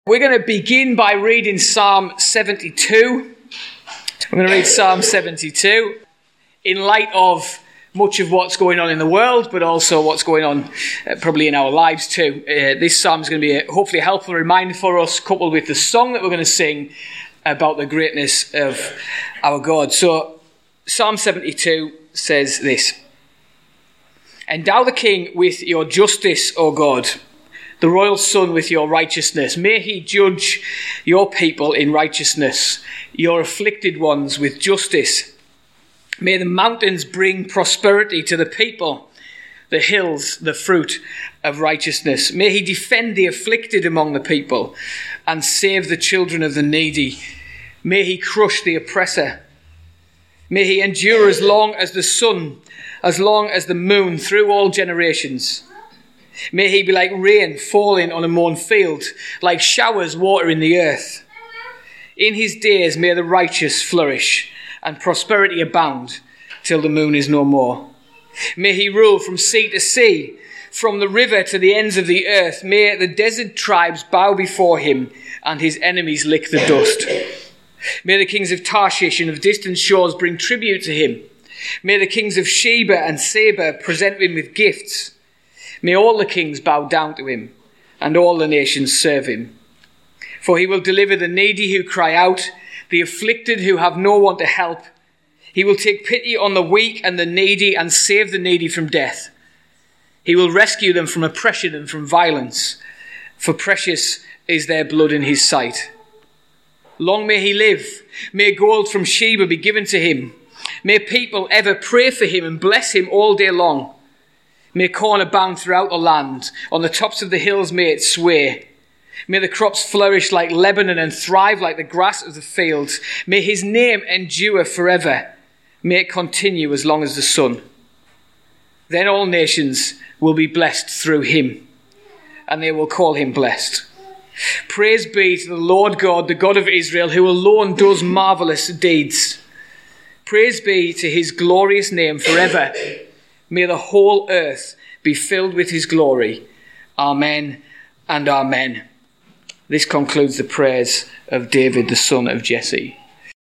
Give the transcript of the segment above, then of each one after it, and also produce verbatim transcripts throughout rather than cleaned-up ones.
We're going to begin by reading Psalm seventy-two. We're going to read Psalm seventy-two in light of much of what's going on in the world, but also what's going on uh, probably in our lives too. Uh, this psalm is going to be a, hopefully a helpful reminder for us, coupled with the song that we're going to sing about the greatness of our God. So Psalm seventy-two says this: "Endow the king with your justice, O God, the royal son with your righteousness. May he judge your people in righteousness, your afflicted ones with justice. May the mountains bring prosperity to the people, the hills the fruit of righteousness. May he defend the afflicted among the people and save the children of the needy. May he crush the oppressor. May he endure as long as the sun, as long as the moon, through all generations. May he be like rain falling on a mown field, like showers watering the earth. In his days may the righteous flourish and prosperity abound till the moon is no more. May he rule from sea to sea, from the river to the ends of the earth. May the desert tribes bow before him and his enemies lick the dust. May the kings of Tarshish and of distant shores bring tribute to him. May the kings of Sheba and Seba present him with gifts. May all the kings bow down to him, and all the nations serve him. For he will deliver the needy who cry out, the afflicted who have no one to help. He will take pity on the weak and the needy and save the needy from death. He will rescue them from oppression and from violence, for precious is their blood in his sight. Long may he live. May gold from Sheba be given to him. May people ever pray for him and bless him all day long. May corn abound throughout the land. On the tops of the hills may it sway. May the crops flourish like Lebanon and thrive like the grass of the fields. May his name endure forever. May it continue as long as the sun. Then all nations will be blessed through him, and they will call him blessed. Praise be to the Lord God, the God of Israel, who alone does marvelous deeds. Praise be to his glorious name forever. May the whole earth be filled with his glory. Amen and amen." This concludes the prayers of David, the son of Jesse.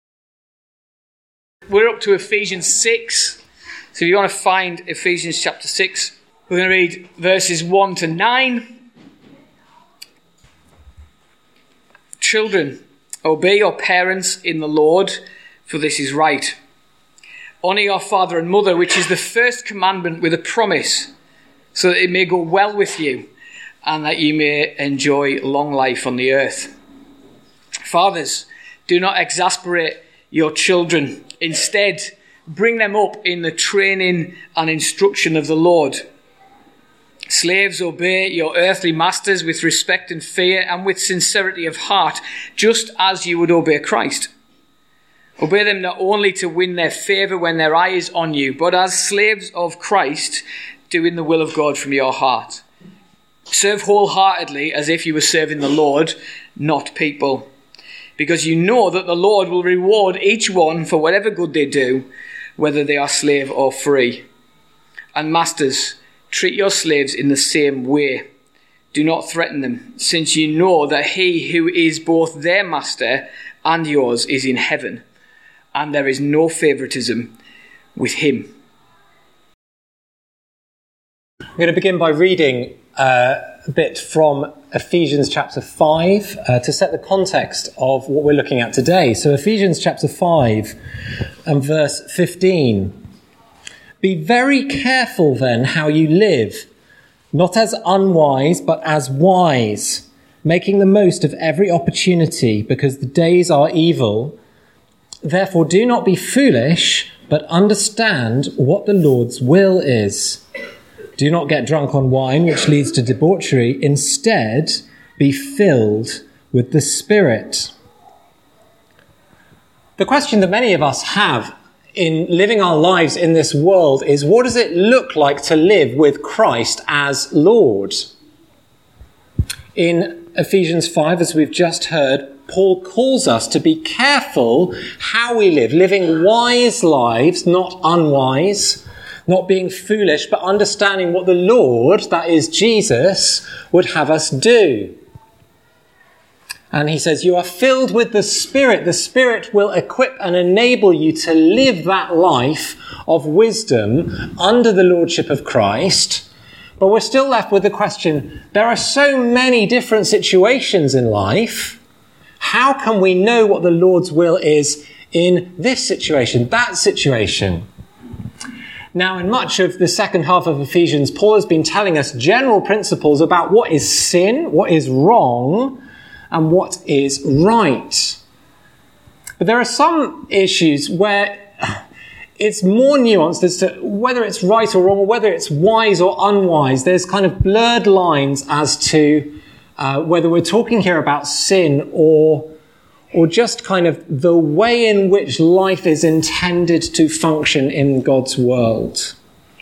We're up to Ephesians six. So if you want to find Ephesians chapter six, we're going to read verses one to nine. "Children, obey your parents in the Lord, for this is right. Honour your father and mother, which is the first commandment with a promise, so that it may go well with you and that you may enjoy long life on the earth. Fathers, do not exasperate your children. Instead, bring them up in the training and instruction of the Lord. Slaves, obey your earthly masters with respect and fear and with sincerity of heart, just as you would obey Christ. Obey them not only to win their favour when their eye is on you, but as slaves of Christ, doing the will of God from your heart. Serve wholeheartedly as if you were serving the Lord, not people, because you know that the Lord will reward each one for whatever good they do, whether they are slave or free. And masters, treat your slaves in the same way. Do not threaten them, since you know that he who is both their master and yours is in heaven, and there is no favoritism with him." I'm going to begin by reading uh, a bit from Ephesians chapter five uh, to set the context of what we're looking at today. So Ephesians chapter five and verse fifteen. "Be very careful then how you live, not as unwise, but as wise, making the most of every opportunity, because the days are evil. Therefore, do not be foolish, but understand what the Lord's will is. Do not get drunk on wine, which leads to debauchery. Instead, be filled with the Spirit." The question that many of us have in living our lives in this world is, what does it look like to live with Christ as Lord? In Ephesians five, as we've just heard, Paul calls us to be careful how we live, living wise lives, not unwise, not being foolish, but understanding what the Lord, that is Jesus, would have us do. And he says, you are filled with the Spirit. The Spirit will equip and enable you to live that life of wisdom under the lordship of Christ. But we're still left with the question, there are so many different situations in life. How can we know what the Lord's will is in this situation, that situation? Now, in much of the second half of Ephesians, Paul has been telling us general principles about what is sin, what is wrong, and what is right. But there are some issues where it's more nuanced as to whether it's right or wrong, or whether it's wise or unwise. There's kind of blurred lines as to uh, whether we're talking here about sin or or just kind of the way in which life is intended to function in God's world.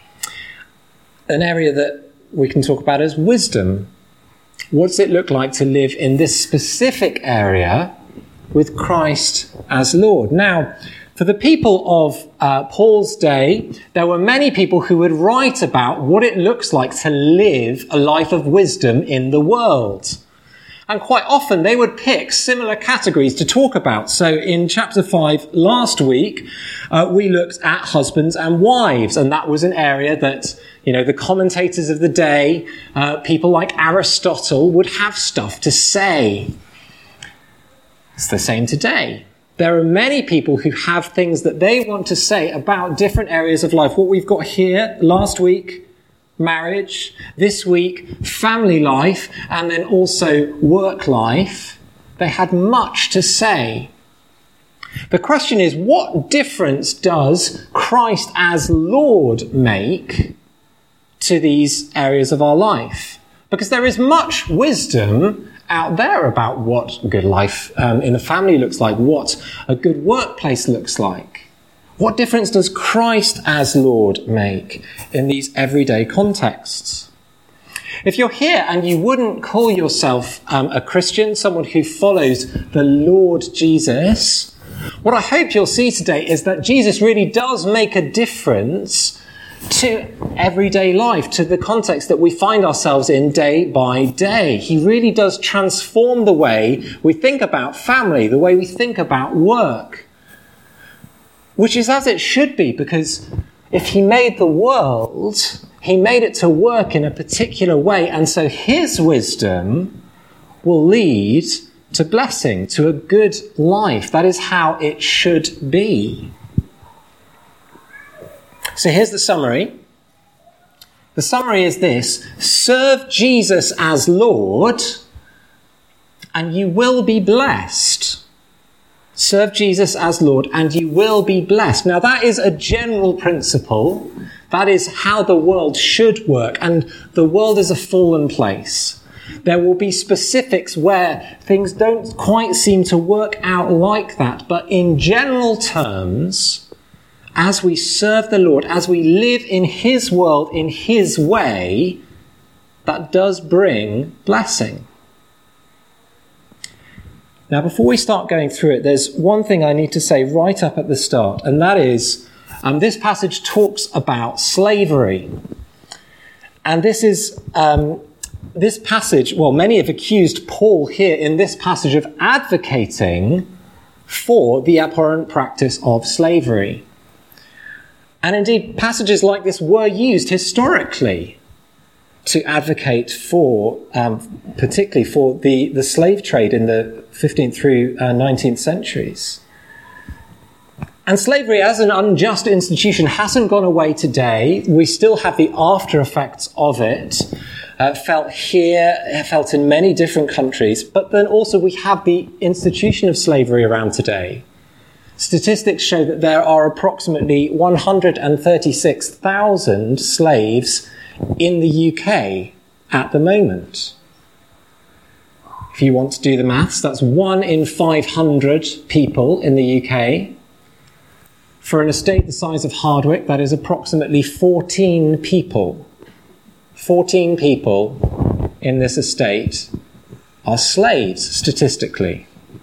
An area that we can talk about is wisdom. What does it look like to live in this specific area with Christ as Lord? Now, for the people of uh, Paul's day, there were many people who would write about what it looks like to live a life of wisdom in the world. And quite often they would pick similar categories to talk about. So in chapter five last week, uh, we looked at husbands and wives. And that was an area that, you know, the commentators of the day, uh, people like Aristotle, would have stuff to say. It's the same today. There are many people who have things that they want to say about different areas of life. What we've got here last week, marriage, this week, family life, and then also work life. They had much to say. The question is, what difference does Christ as Lord make to these areas of our life? Because there is much wisdom out there about what good life um, in a family looks like, what a good workplace looks like. What difference does Christ as Lord make in these everyday contexts? If you're here and you wouldn't call yourself um, a Christian, someone who follows the Lord Jesus, what I hope you'll see today is that Jesus really does make a difference to everyday life, to the context that we find ourselves in day by day. He really does transform the way we think about family, the way we think about work. Which is as it should be, because if he made the world, he made it to work in a particular way, and so his wisdom will lead to blessing, to a good life. That is how it should be. So here's the summary. The summary is this: serve Jesus as Lord, and you will be blessed. Serve Jesus as Lord, and you will be blessed. Now, that is a general principle. That is how the world should work. And the world is a fallen place. There will be specifics where things don't quite seem to work out like that. But in general terms, as we serve the Lord, as we live in his world, in his way, that does bring blessing. Now, before we start going through it, there's one thing I need to say right up at the start, and that is, um, this passage talks about slavery. And this is, um, this passage, well, many have accused Paul here in this passage of advocating for the abhorrent practice of slavery. And indeed, passages like this were used historically to advocate for, um, particularly for the, the slave trade in the fifteenth through uh, nineteenth centuries. And slavery as an unjust institution hasn't gone away today. We still have the after effects of it, uh, felt here, felt in many different countries, but then also we have the institution of slavery around today. Statistics show that there are approximately one hundred thirty-six thousand slaves in the U K at the moment. If you want to do the maths, that's one in five hundred people in the U K. For an estate the size of Hardwick, that is approximately fourteen people. fourteen people in this estate are slaves, statistically.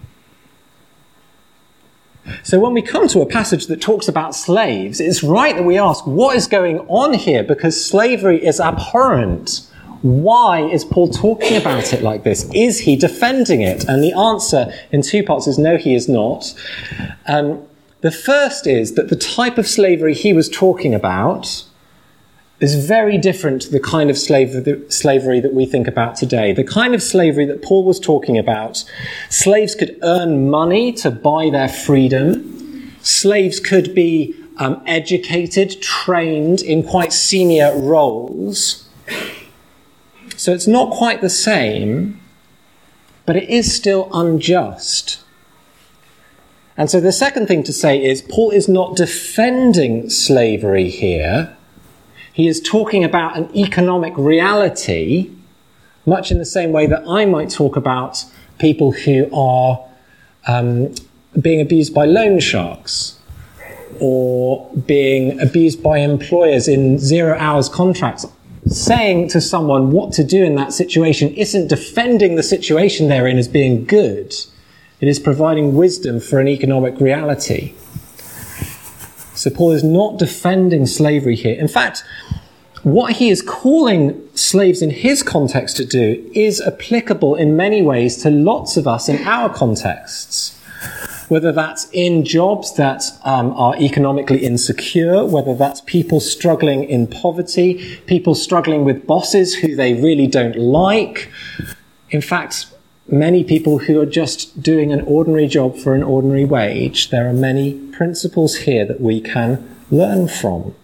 So when we come to a passage that talks about slaves, it's right that we ask, what is going on here? Because slavery is abhorrent. Why is Paul talking about it like this? Is he defending it? And the answer in two parts is no, he is not. Um, the first is that the type of slavery he was talking about is very different to the kind of slavery, slavery that we think about today. The kind of slavery that Paul was talking about, slaves could earn money to buy their freedom. Slaves could be um, educated, trained in quite senior roles. So it's not quite the same, but it is still unjust. And so the second thing to say is Paul is not defending slavery here. He is talking about an economic reality, much in the same way that I might talk about people who are um, being abused by loan sharks or being abused by employers in zero hours contracts. Saying to someone what to do in that situation isn't defending the situation they're in as being good. It is providing wisdom for an economic reality. So Paul is not defending slavery here. In fact, what he is calling slaves in his context to do is applicable in many ways to lots of us in our contexts. Whether that's in jobs that um, are economically insecure, whether that's people struggling in poverty, people struggling with bosses who they really don't like. In fact, many people who are just doing an ordinary job for an ordinary wage. There are many principles here that we can learn from.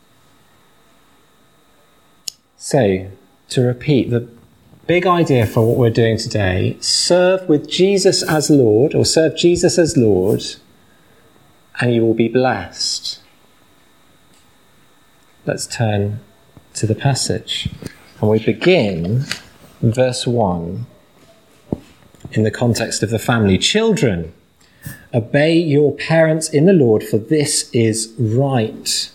So, to repeat, the big idea for what we're doing today, serve with Jesus as Lord, or serve Jesus as Lord, and you will be blessed. Let's turn to the passage. And we begin in verse one in the context of the family. Children, obey your parents in the Lord, for this is right.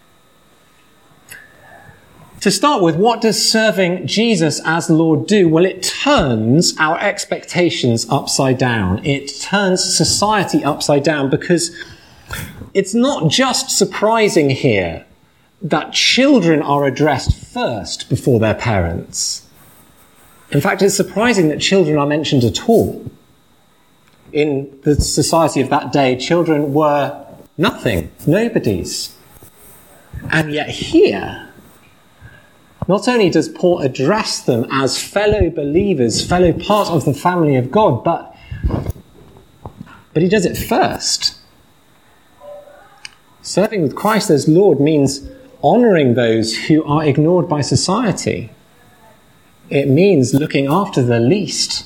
To start with, what does serving Jesus as Lord do? Well, it turns our expectations upside down. It turns society upside down, because it's not just surprising here that children are addressed first before their parents. In fact, it's surprising that children are mentioned at all. In the society of that day, children were nothing, nobodies. And yet here, not only does Paul address them as fellow believers, fellow part of the family of God, but, but he does it first. Serving with Christ as Lord means honouring those who are ignored by society. It means looking after the least.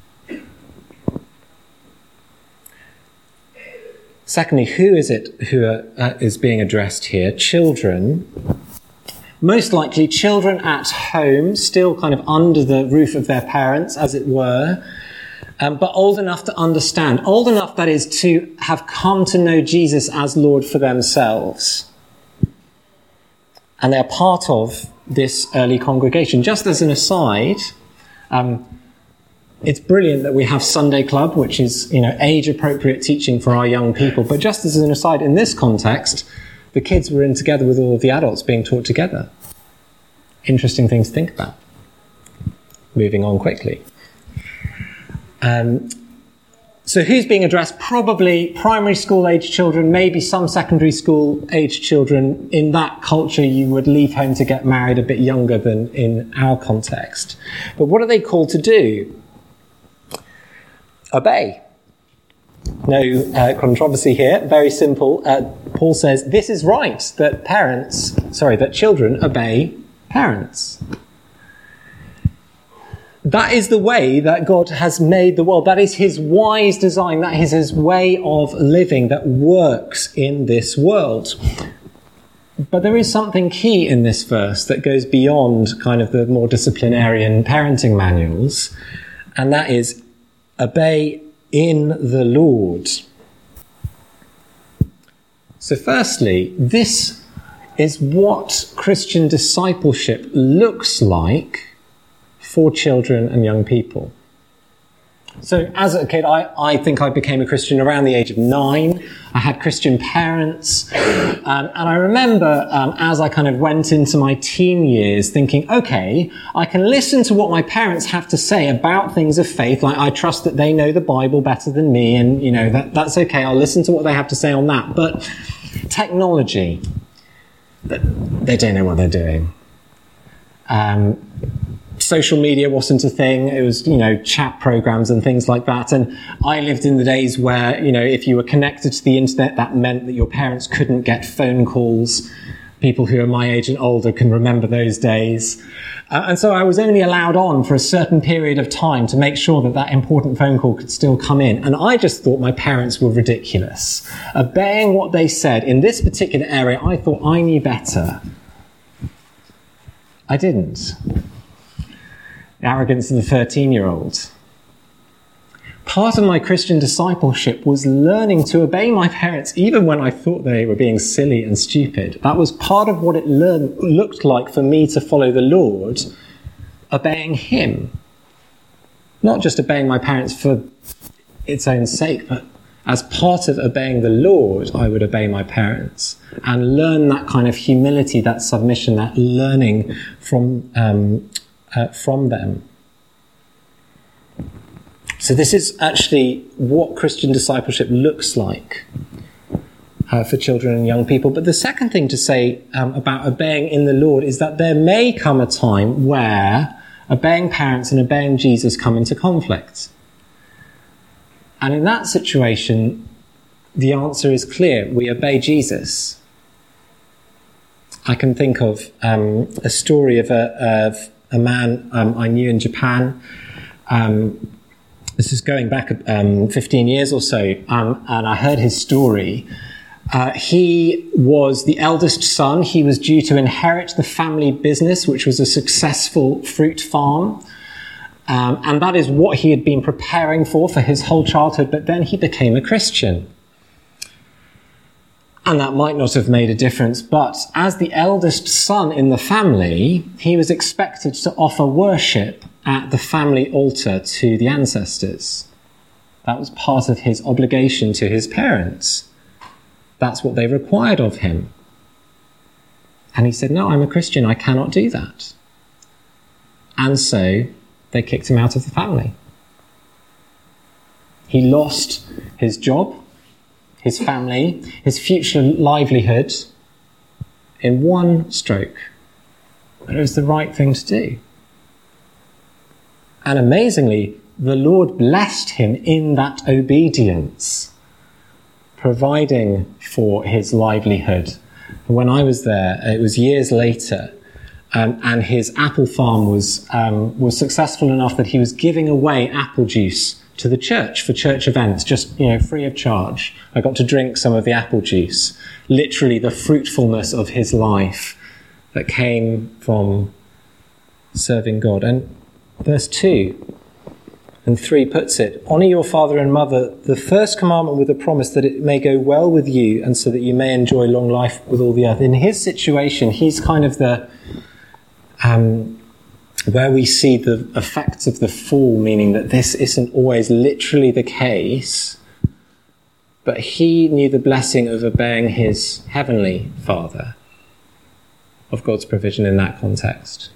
Secondly, who is it who are, uh, is being addressed here? Children. Most likely children at home, still kind of under the roof of their parents, as it were, um, but old enough to understand. Old enough, that is, to have come to know Jesus as Lord for themselves. And they're part of this early congregation. Just as an aside, um, it's brilliant that we have Sunday Club, which is, you know, age-appropriate teaching for our young people. But just as an aside, in this context, the kids were in together with all of the adults being taught together. Interesting thing to think about. Moving on quickly. Um, so who's being addressed? Probably primary school age children, maybe some secondary school age children. In that culture, you would leave home to get married a bit younger than in our context. But what are they called to do? Obey. No uh, controversy here. Very simple. Uh, Paul says this is right, that parents, sorry, that children obey parents. That is the way that God has made the world. That is his wise design. That is his way of living that works in this world. But there is something key in this verse that goes beyond kind of the more disciplinarian parenting manuals, and that is obey in the Lord. So firstly, this is what Christian discipleship looks like for children and young people. So as a kid, I, I think I became a Christian around the age of nine. I had Christian parents. Um, and I remember um, as I kind of went into my teen years thinking, okay, I can listen to what my parents have to say about things of faith. Like, I trust that they know the Bible better than me. And, you know, that, that's okay. I'll listen to what they have to say on that. But technology, they don't know what they're doing. Um, social media wasn't a thing. It was, you know, chat programs and things like that. And I lived in the days where, you know, if you were connected to the internet, that meant that your parents couldn't get phone calls. People who are my age and older can remember those days. Uh, and so I was only allowed on for a certain period of time to make sure that that important phone call could still come in. And I just thought my parents were ridiculous. Obeying what they said in this particular area, I thought I knew better. I didn't. The arrogance of the thirteen-year-old. Part of my Christian discipleship was learning to obey my parents even when I thought they were being silly and stupid. That was part of what it learned, looked like for me to follow the Lord, obeying him. Not just obeying my parents for its own sake, but as part of obeying the Lord, I would obey my parents and learn that kind of humility, that submission, that learning from um, uh, from them. So this is actually what Christian discipleship looks like uh, for children and young people. But the second thing to say um, about obeying in the Lord is that there may come a time where obeying parents and obeying Jesus come into conflict. And in that situation, the answer is clear. We obey Jesus. I can think of um, a story of a, of a man um, I knew in Japan. Um, this is going back um, fifteen years or so, um, and I heard his story. Uh, he was the eldest son. He was due to inherit the family business, which was a successful fruit farm. Um, and that is what he had been preparing for for his whole childhood, but then he became a Christian. And that might not have made a difference, but as the eldest son in the family, he was expected to offer worship at the family altar to the ancestors. That was part of his obligation to his parents. That's what they required of him. And he said, no, I'm a Christian, I cannot do that. And so they kicked him out of the family. He lost his job, his family, his future livelihood in one stroke. But it was the right thing to do. And amazingly, the Lord blessed him in that obedience, providing for his livelihood. When I was there, it was years later, Um, and his apple farm was um, was successful enough that he was giving away apple juice to the church for church events, just, you know, free of charge. I got to drink some of the apple juice, literally the fruitfulness of his life that came from serving God. And verse two and three puts it, honour your father and mother, the first commandment with a promise that it may go well with you and so that you may enjoy long life with all the earth. In his situation, he's kind of the Um, where we see the effects of the fall, meaning that this isn't always literally the case, but he knew the blessing of obeying his heavenly Father, of God's provision in that context.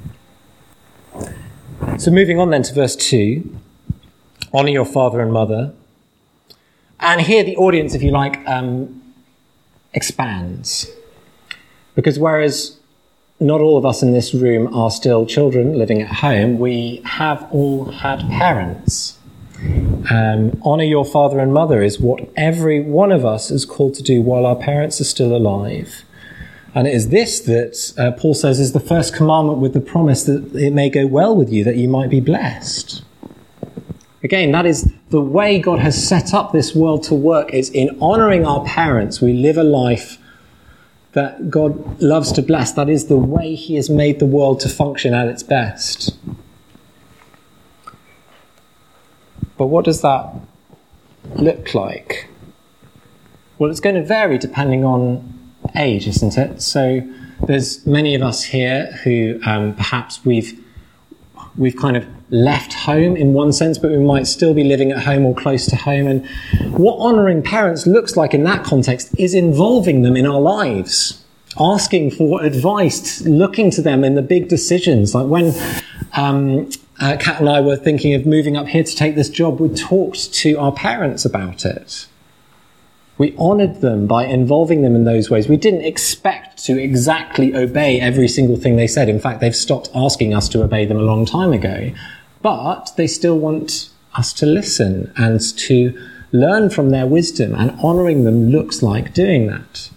So moving on then to verse two, honour your father and mother. And here the audience, if you like, um, expands. Because whereas not all of us in this room are still children living at home, we have all had parents. Um, honour your father and mother is what every one of us is called to do while our parents are still alive. And it is this that uh, Paul says is the first commandment with the promise that it may go well with you, that you might be blessed. Again, that is the way God has set up this world to work, is in honouring our parents, we live a life that God loves to bless. That is the way he has made the world to function at its best. But what does that look like? Well, it's going to vary depending on age, isn't it? So there's many of us here who um, perhaps we've we've kind of left home in one sense, but we might still be living at home or close to home. And what honouring parents looks like in that context is involving them in our lives, asking for advice, looking to them in the big decisions. Like when um, uh, Kat and I were thinking of moving up here to take this job, we talked to our parents about it. We honoured them by involving them in those ways. We didn't expect to exactly obey every single thing they said. In fact, they've stopped asking us to obey them a long time ago. But they still want us to listen and to learn from their wisdom, and honouring them looks like doing that.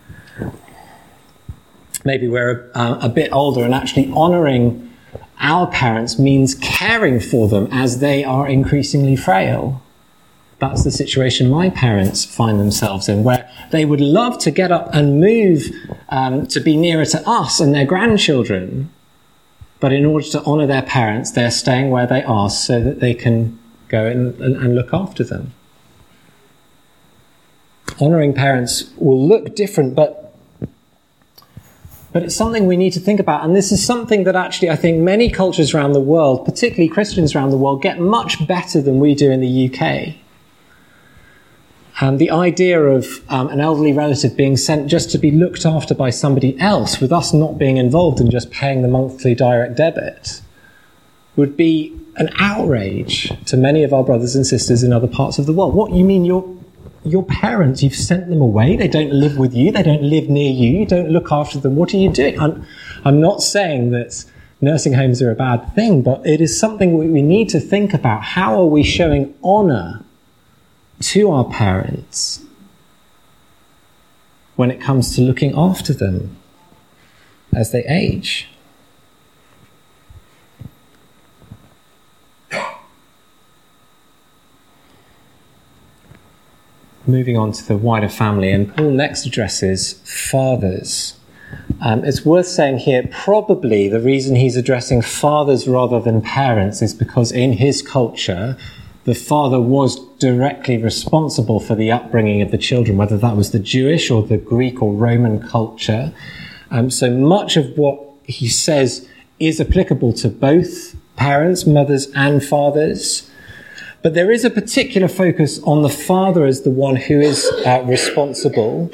Maybe we're a, a bit older, and actually honouring our parents means caring for them as they are increasingly frail. That's the situation my parents find themselves in, where they would love to get up and move um, to be nearer to us and their grandchildren. But in order to honour their parents, they're staying where they are so that they can go and, and, and look after them. Honouring parents will look different, but, but it's something we need to think about. And this is something that actually I think many cultures around the world, particularly Christians around the world, get much better than we do in the U K. And the idea of um, an elderly relative being sent just to be looked after by somebody else, with us not being involved and just paying the monthly direct debit, would be an outrage to many of our brothers and sisters in other parts of the world. What, you mean your your parents, you've sent them away, they don't live with you, they don't live near you, you don't look after them, what are you doing? I'm, I'm not saying that nursing homes are a bad thing, but it is something we, we need to think about. How are we showing honour to our parents when it comes to looking after them as they age? Moving on to the wider family, and Paul next addresses fathers. Um, it's worth saying here, probably the reason he's addressing fathers rather than parents is because in his culture, the father was directly responsible for the upbringing of the children, whether that was the Jewish or the Greek or Roman culture. Um, so much of what he says is applicable to both parents, mothers and fathers. But there is a particular focus on the father as the one who is uh, responsible.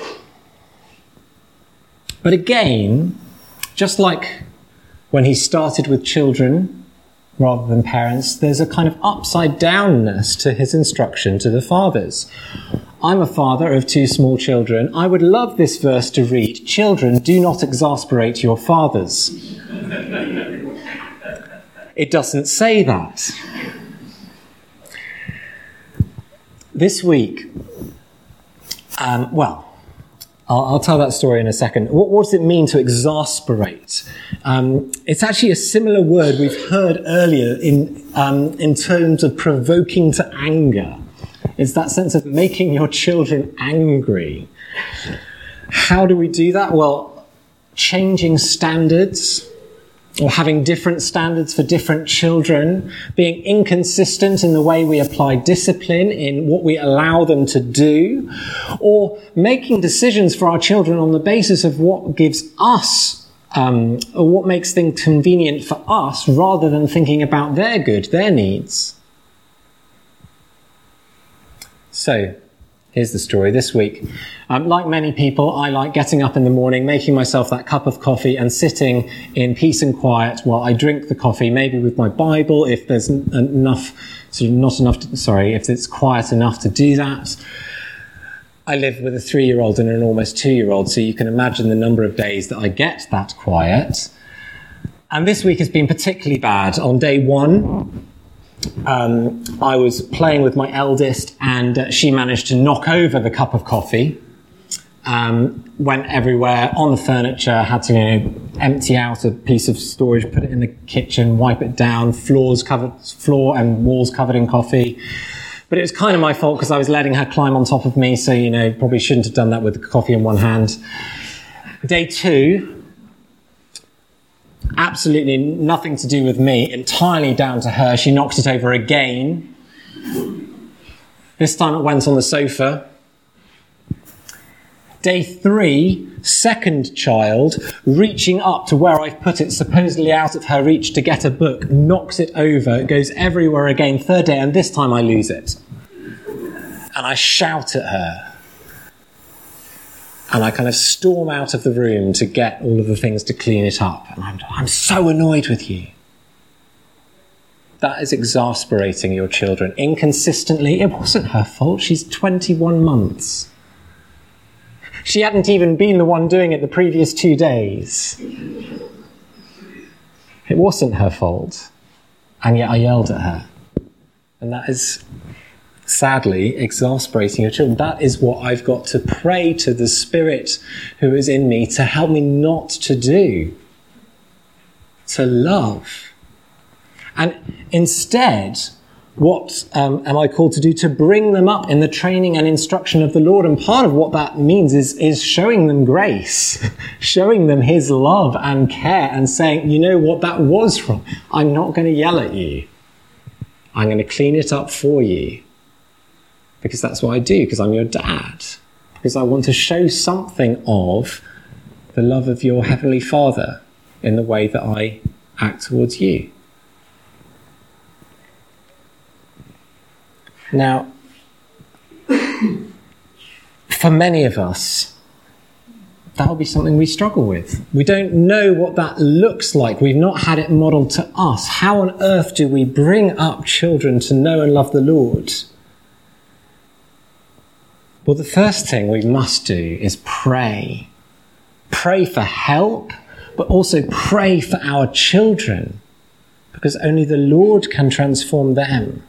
But again, just like when he started with children rather than parents, there's a kind of upside downness to his instruction to the fathers. I'm a father of two small children. I would love this verse to read, "Children, do not exasperate your fathers." It doesn't say that. This week, um, well, I'll, I'll tell that story in a second. What, what does it mean to exasperate? Um, it's actually a similar word we've heard earlier in um, in terms of provoking to anger. It's that sense of making your children angry. How do we do that? Well, changing standards, or having different standards for different children, being inconsistent in the way we apply discipline, in what we allow them to do, or making decisions for our children on the basis of what gives us, um, or what makes things convenient for us, rather than thinking about their good, their needs. So, here's the story. This week, um, like many people, I like getting up in the morning, making myself that cup of coffee and sitting in peace and quiet while I drink the coffee, maybe with my Bible, if there's n- enough, sort of not enough, to, sorry, if it's quiet enough to do that. I live with a three-year-old and an almost two-year-old, so you can imagine the number of days that I get that quiet. And this week has been particularly bad. On day one, Um, I was playing with my eldest, and uh, she managed to knock over the cup of coffee, um, went everywhere on the furniture, had to, you know, empty out a piece of storage, put it in the kitchen, wipe it down, floors covered, floor and walls covered in coffee. But it was kind of my fault because I was letting her climb on top of me, so, you know, probably shouldn't have done that with the coffee in one hand. Day two, absolutely nothing to do with me, entirely down to her. She knocked it over again. This time it went on the sofa. Day three, second child, reaching up to where I've put it, supposedly out of her reach to get a book, knocks it over, it goes everywhere again. Third day, and this time I lose it. And I shout at her. And I kind of storm out of the room to get all of the things to clean it up. And I'm, I'm so annoyed with you. That is exasperating your children. Inconsistently, it wasn't her fault. She's twenty-one months. She hadn't even been the one doing it the previous two days. It wasn't her fault. And yet I yelled at her. And that is, sadly, exasperating your children. That is what I've got to pray to the Spirit who is in me to help me not to do. To love. And instead, what um, am I called to do? To bring them up in the training and instruction of the Lord. And part of what that means is, is showing them grace, showing them his love and care and saying, you know what that was from? I'm not going to yell at you. I'm going to clean it up for you. Because that's what I do, because I'm your dad. Because I want to show something of the love of your Heavenly Father in the way that I act towards you. Now, for many of us, that will be something we struggle with. We don't know what that looks like. We've not had it modelled to us. How on earth do we bring up children to know and love the Lord? Well, the first thing we must do is pray. Pray for help, but also pray for our children, because only the Lord can transform them.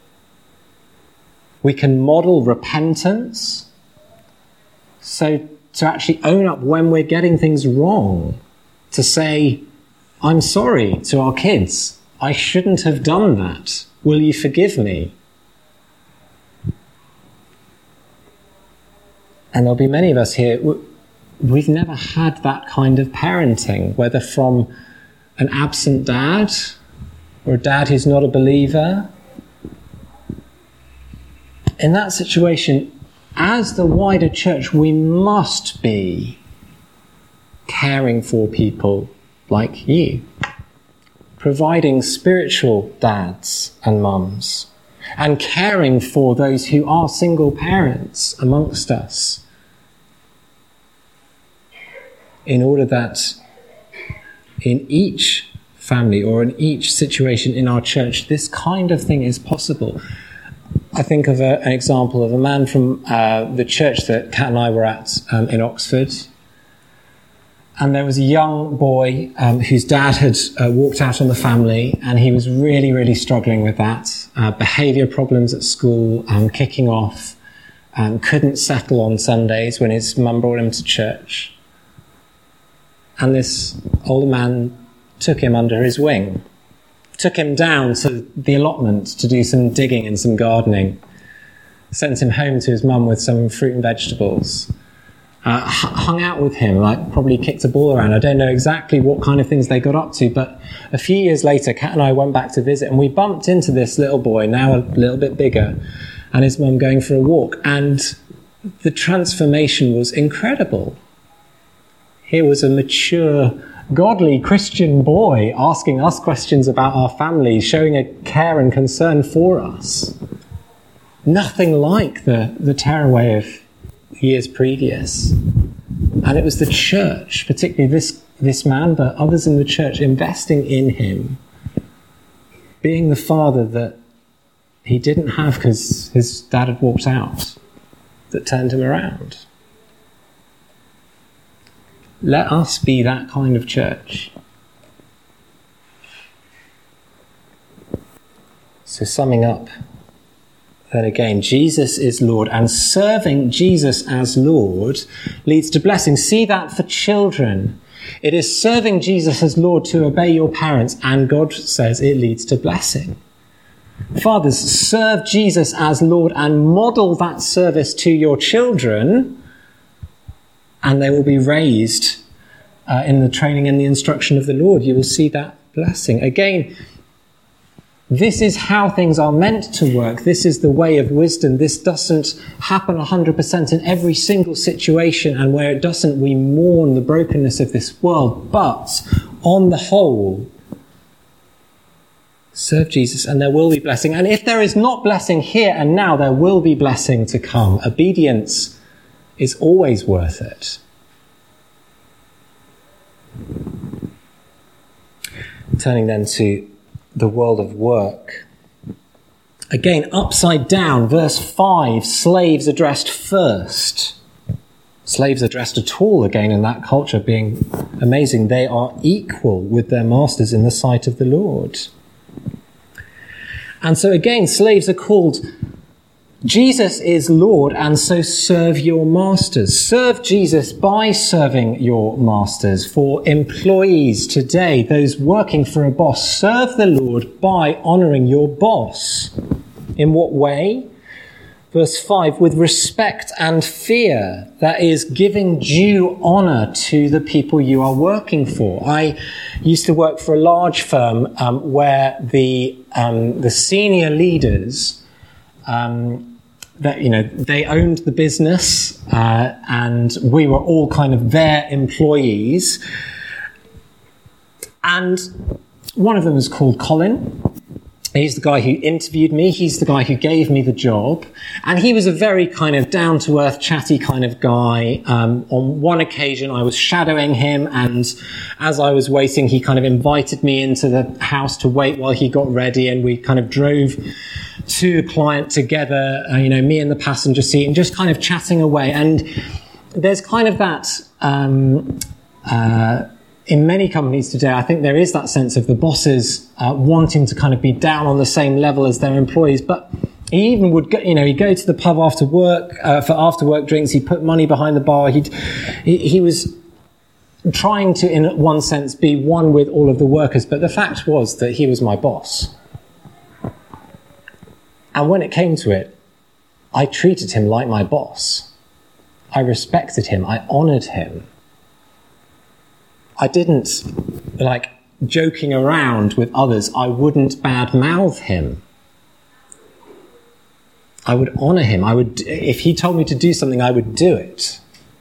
We can model repentance, so to actually own up when we're getting things wrong, to say, I'm sorry to our kids. I shouldn't have done that. Will you forgive me? And there'll be many of us here, we've never had that kind of parenting, whether from an absent dad or a dad who's not a believer. In that situation, as the wider church, we must be caring for people like you, providing spiritual dads and mums, and caring for those who are single parents amongst us, in order that in each family or in each situation in our church, this kind of thing is possible. I think of a, an example of a man from uh, the church that Kat and I were at um, in Oxford. And there was a young boy um, whose dad had uh, walked out on the family, and he was really, really struggling with that. Uh, behaviour problems at school, um, kicking off, um, couldn't settle on Sundays when his mum brought him to church. And this older man took him under his wing. Took him down to the allotment to do some digging and some gardening. Sent him home to his mum with some fruit and vegetables. Uh, hung out with him, like probably kicked a ball around. I don't know exactly what kind of things they got up to, but a few years later, Kat and I went back to visit, and we bumped into this little boy, now a little bit bigger, and his mum going for a walk. And the transformation was incredible. Here was a mature, godly Christian boy asking us questions about our family, showing a care and concern for us. Nothing like the, the tearaway of years previous. And it was the church, particularly this, this man, but others in the church, investing in him, being the father that he didn't have because his dad had walked out, that turned him around. Let us be that kind of church. So summing up, then again, Jesus is Lord, and serving Jesus as Lord leads to blessing. See that for children. It is serving Jesus as Lord to obey your parents, and God says it leads to blessing. Fathers, serve Jesus as Lord and model that service to your children, and they will be raised uh, in the training and the instruction of the Lord. You will see that blessing. Again, This is how things are meant to work. This is the way of wisdom. This doesn't happen one hundred percent in every single situation, and where it doesn't, we mourn the brokenness of this world. But on the whole, serve Jesus and there will be blessing. And if there is not blessing here and now, there will be blessing to come. Obedience is always worth it. Turning then to the world of work. Again, upside down, verse five, slaves addressed first. Slaves addressed at all, again, in that culture being amazing. They are equal with their masters in the sight of the Lord. And so again, slaves are called, Jesus is Lord, and so serve your masters. Serve Jesus by serving your masters. For employees today, those working for a boss, serve the Lord by honouring your boss. In what way? Verse five, with respect and fear, that is, giving due honour to the people you are working for. I used to work for a large firm um, where the um, the senior leaders, um, that you know, they owned the business, uh, and we were all kind of their employees. And one of them was called Colin. He's the guy who interviewed me. He's the guy who gave me the job. And he was a very kind of down-to-earth, chatty kind of guy. Um, on one occasion, I was shadowing him, and as I was waiting, he kind of invited me into the house to wait while he got ready, and we kind of drove to the client together, uh, you know, me in the passenger seat, and just kind of chatting away. And there's kind of that... Um, uh, In many companies today, I think there is that sense of the bosses uh, wanting to kind of be down on the same level as their employees. But he even would go, you know, he'd go to the pub after work, uh, for after work drinks. He'd put money behind the bar. He'd, he, he was trying to, in one sense, be one with all of the workers. But the fact was that he was my boss. And when it came to it, I treated him like my boss. I respected him. I honoured him. I didn't, like, joking around with others, I wouldn't badmouth him. I would honour him. I would, if he told me to do something, I would do it.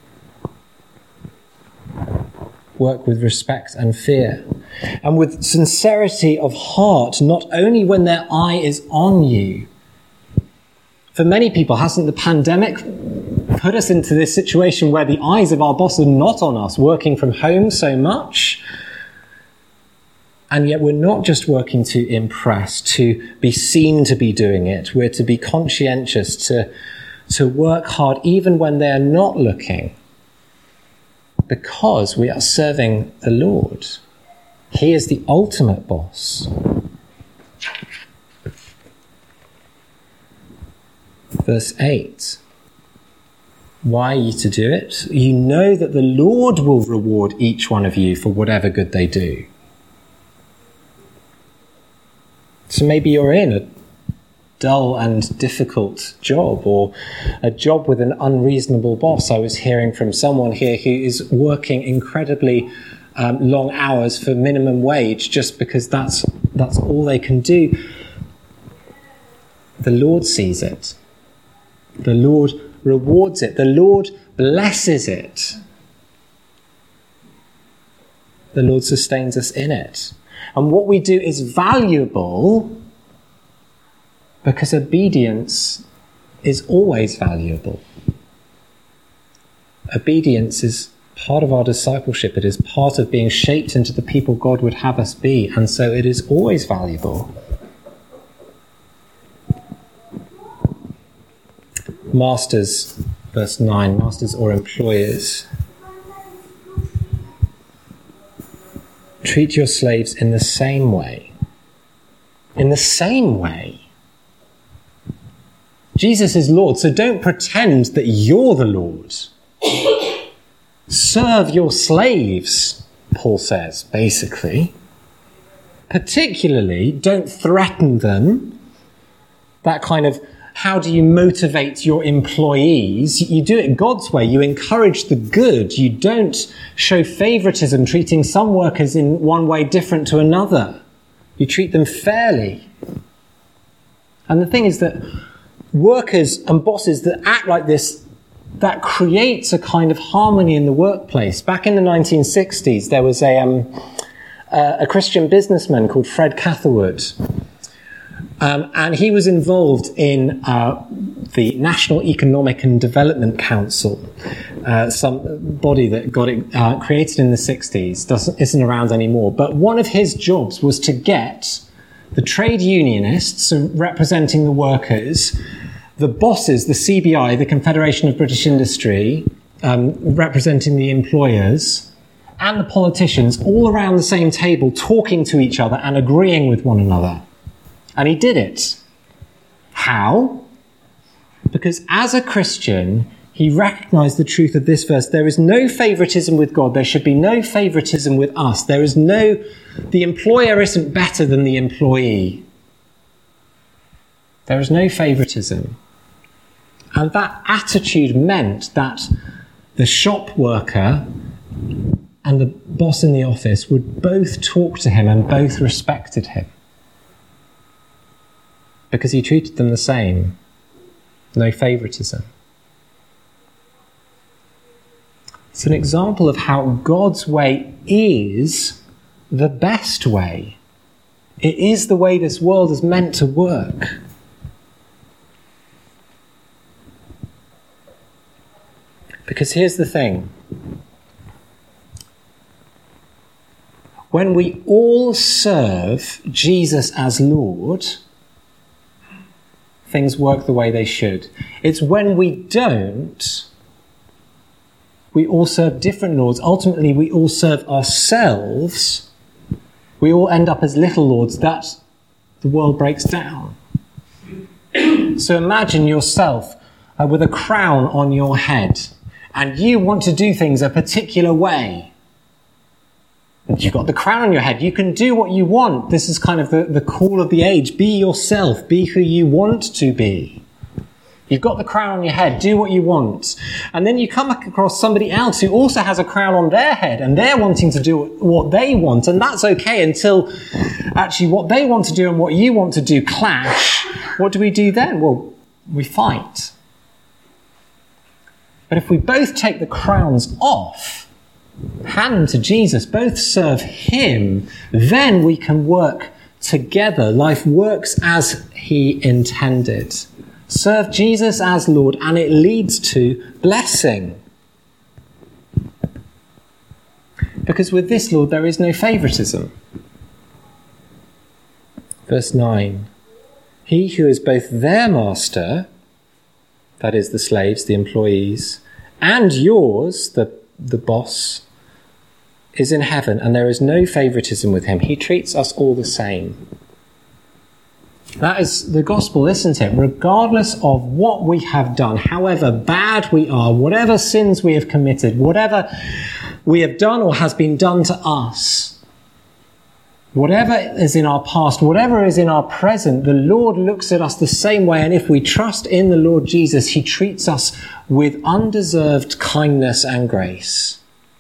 Work with respect and fear. And with sincerity of heart, not only when their eye is on you. For many people, hasn't the pandemic put us into this situation where the eyes of our boss are not on us, working from home so much? And yet we're not just working to impress, to be seen to be doing it. We're to be conscientious, to, to work hard even when they're not looking, because we are serving the Lord. He is the ultimate boss. Verse eight. Why are you to do it? You know that the Lord will reward each one of you for whatever good they do. So maybe you're in a dull and difficult job, or a job with an unreasonable boss. I was hearing from someone here who is working incredibly um, long hours for minimum wage just because that's that's all they can do. The Lord sees it. The Lord rewards it. The Lord blesses it. The Lord sustains us in it. And what we do is valuable because obedience is always valuable. Obedience is part of our discipleship. It is part of being shaped into the people God would have us be. And so it is always valuable. Masters, verse nine, masters or employers. Treat your slaves in the same way. In the same way. Jesus is Lord, so don't pretend that you're the Lord. Serve your slaves, Paul says, basically. Particularly, don't threaten them. That kind of, how do you motivate your employees? You do it God's way. You encourage the good. You don't show favoritism, treating some workers in one way different to another. You treat them fairly. And the thing is that workers and bosses that act like this, that creates a kind of harmony in the workplace. Back in the nineteen sixties, there was a, um, uh, a Christian businessman called Fred Catherwood. Um, and he was involved in uh, the National Economic and Development Council, uh, some body that got it uh, created in the sixties, doesn't, isn't around anymore. But one of his jobs was to get the trade unionists, so representing the workers, the bosses, the C B I, the Confederation of British Industry, um, representing the employers, and the politicians, all around the same table, talking to each other and agreeing with one another. And he did it. How? Because as a Christian, he recognized the truth of this verse. There is no favoritism with God. There should be no favoritism with us. There is no, the employer isn't better than the employee. There is no favoritism. And that attitude meant that the shop worker and the boss in the office would both talk to him and both respected him. Because he treated them the same. No favoritism. It's an example of how God's way is the best way. It is the way this world is meant to work. Because here's the thing. When we all serve Jesus as Lord, things work the way they should. It's when we don't, we all serve different lords. Ultimately, we all serve ourselves. We all end up as little lords. That the world breaks down. So imagine yourself uh, with a crown on your head, and you want to do things a particular way. You've got the crown on your head. You can do what you want. This is kind of the, the call of the age. Be yourself. Be who you want to be. You've got the crown on your head. Do what you want. And then you come across somebody else who also has a crown on their head, and they're wanting to do what they want. And that's okay until actually what they want to do and what you want to do clash. What do we do then? Well, we fight. But if we both take the crowns off, hand them to Jesus, both serve him, then we can work together. Life works as he intended. Serve Jesus as Lord, and it leads to blessing. Because with this Lord, there is no favoritism. Verse nine. He who is both their master, that is the slaves, the employees, and yours, the the boss, is in heaven, and there is no favoritism with him. He treats us all the same. That is the gospel, isn't it? Regardless of what we have done, however bad we are, whatever sins we have committed, whatever we have done or has been done to us, whatever is in our past, whatever is in our present, the Lord looks at us the same way, and if we trust in the Lord Jesus, he treats us with undeserved kindness and grace.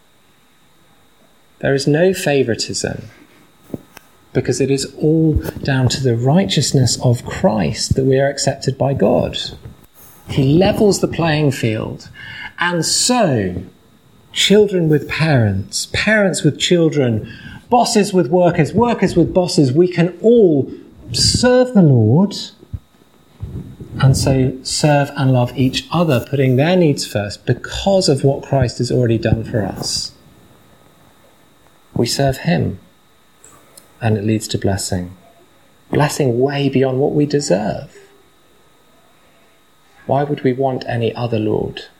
There is no favoritism, because it is all down to the righteousness of Christ that we are accepted by God. He levels the playing field. And so, children with parents, parents with children, bosses with workers, workers with bosses, we can all serve the Lord and so serve and love each other, putting their needs first because of what Christ has already done for us. We serve him, and it leads to blessing. Blessing way beyond what we deserve. Why would we want any other Lord?